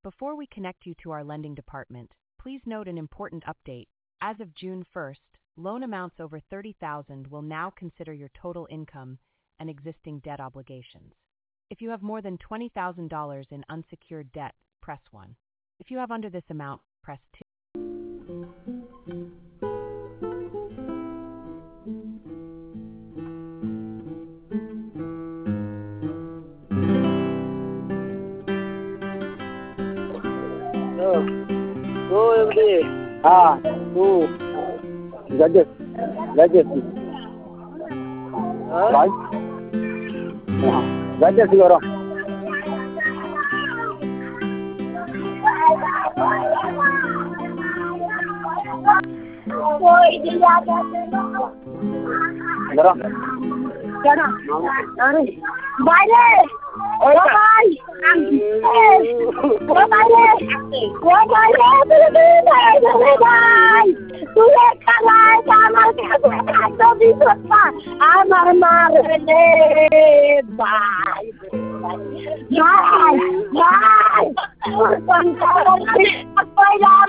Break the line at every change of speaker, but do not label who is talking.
Before we connect you to our lending department, please note an important update. As of June 1st, loan amounts over $30,000 will now consider your total income and existing debt obligations. If you have more than $20,000 in unsecured debt, press 1. If you have under this amount, press 2.
हाँ तू गजस भाई हाँ गजस करो
Chana. Aray. Baile. Ola bhai. Ola baile. Ola baile. Ola bhai. Tu le khalai kamal ke to bi sotpa. Amar mare le bhai. Bhai. Bhai. Kon